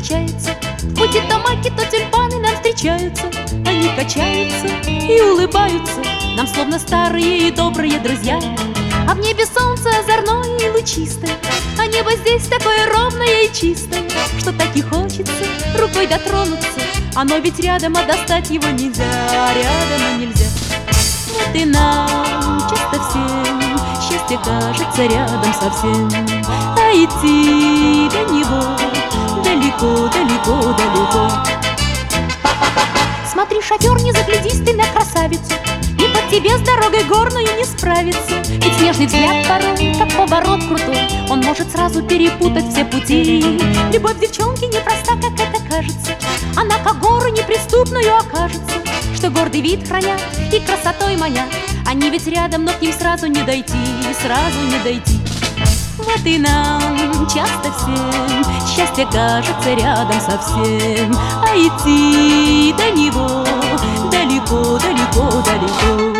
случается. В пути то маки, то тюльпаны нам встречаются. Они качаются и улыбаются нам, словно старые и добрые друзья. А в небе солнце озорное и лучистое, а небо здесь такое ровное и чистое, что так и хочется рукой дотронуться. Оно ведь рядом, а достать его нельзя, рядом, а нельзя. Вот и нам часто всем счастье кажется рядом совсем, а идти до него далеко, далеко, далеко. Смотри, шофер, не заглядись ты на красавицу, и под тебе с дорогой горною не справится. Ведь снежный взгляд порой, как поворот крутой, он может сразу перепутать все пути. Любовь девчонки непроста, как это кажется, она как гору неприступную окажется, что гордый вид хранят и красотой манят. Они ведь рядом, но к ним сразу не дойти, сразу не дойти. Вот и нам часто всем счастье кажется рядом совсем, а идти до него далеко, далеко, далеко.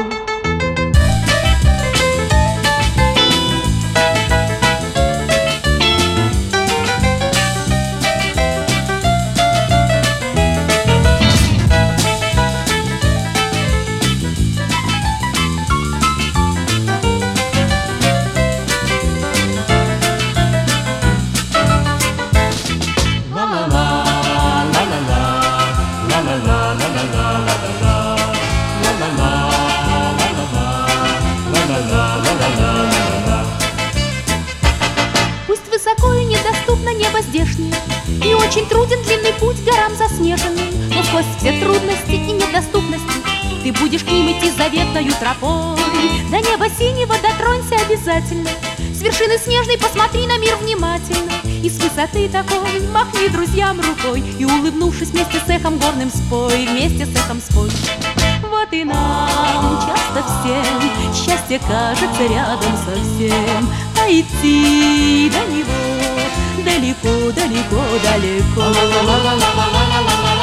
Пусть высоко и недоступно небо здешнее, и очень труден длинный путь горам заснеженный, но сквозь все трудности и недоступности ты будешь к ним идти заветною тропой. До неба синего дотронься обязательно, с вершины снежной посмотри на мир внимательно, и с высоты такой махни друзьям рукой, и, улыбнувшись, вместе с эхом горным спой, вместе с эхом спой. Вот и нам часто всем счастье кажется рядом совсем, а идти до него далеко, далеко, далеко.